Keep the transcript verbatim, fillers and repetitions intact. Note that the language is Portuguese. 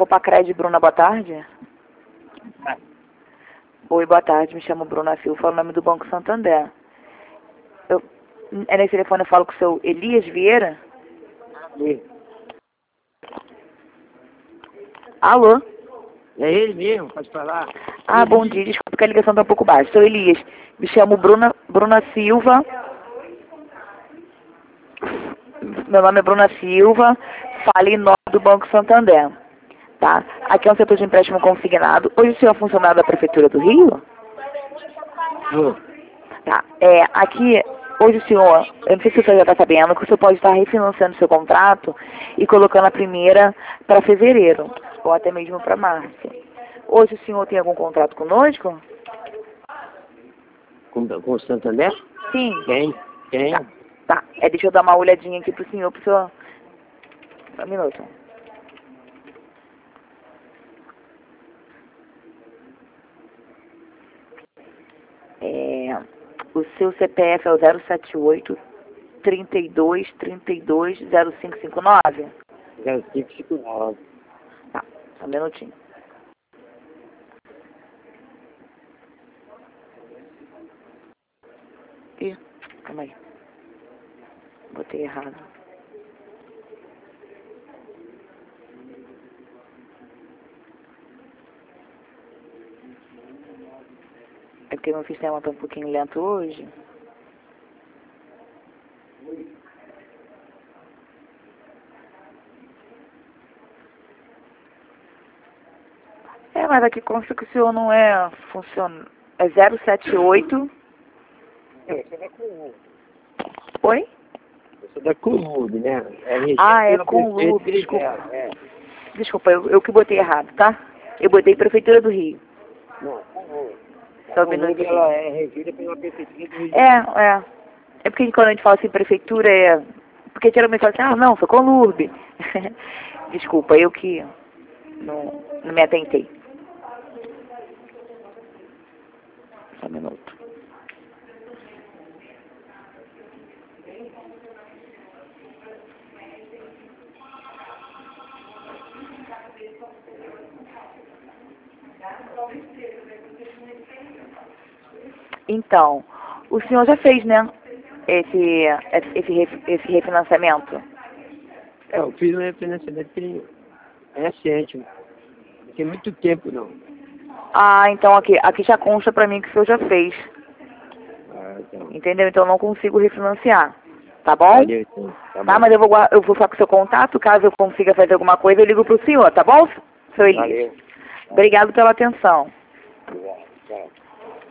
Copacred, Bruna, boa tarde. Ah. Oi, boa tarde, me chamo Bruna Silva, falo o nome do Banco Santander. Eu, é nesse telefone eu falo com o seu Elias Vieira? Sim. Alô? É ele mesmo, pode falar. Ah, bom dia, desculpa que a ligação está um pouco baixa. Sou Elias, me chamo Bruna, Bruna Silva. Meu nome é Bruna Silva, falo em nome do Banco Santander. Tá? Aqui é um setor de empréstimo consignado. Hoje o senhor é funcionário da Prefeitura do Rio? Não. Tá. É, aqui, hoje o senhor, eu não sei se o senhor já está sabendo, que o senhor pode estar refinanciando seu contrato e colocando a primeira para fevereiro, ou até mesmo para março. Hoje o senhor tem algum contrato conosco? Com, com o Santander? Sim. Tem, tem. Tá. Tá. É, deixa eu dar uma olhadinha aqui pro senhor, pro senhor. Um minuto. É, o seu C P F é o zero sete oito, trinta e dois, trinta e dois, zero cinco cinco nove? zero cinco cinco nove. Tá, só um minutinho. Ih, calma aí. Botei errado. É porque meu sistema tá um pouquinho lento hoje. É, mas aqui consta que o senhor não é funciona. É zero sete oito. Eu sou da Colube. Oi? Eu sou da Colube, né? É regido Ah, é pela Colube, Prefeitura desculpa. dela, é. Desculpa, eu, eu que botei errado, tá? Eu botei Prefeitura do Rio. Não, Colube. Só A um Colube, minutinho. ela é regida pela Prefeitura do Rio. É, é. É porque quando a gente fala assim, prefeitura é... Porque geralmente fala assim, ah, não, sou Colube. Desculpa, eu que não, não me atentei. Só um minuto. Então, o senhor já fez, né? Esse, esse, ref- esse refinanciamento? É, eu fiz um refinanciamento tem- é recente. Não tem muito tempo, não. Ah, então aqui, aqui já consta pra mim que o senhor já fez. Ah, então. Entendeu? Então eu não consigo refinanciar. Tá bom? Valeu, então. Tá Tá, bom. mas eu vou, gua- eu vou falar com o seu contato. Caso eu consiga fazer alguma coisa, eu ligo pro senhor, tá bom, seu Elias? Valeu. Obrigado pela atenção. Obrigado. Tchau.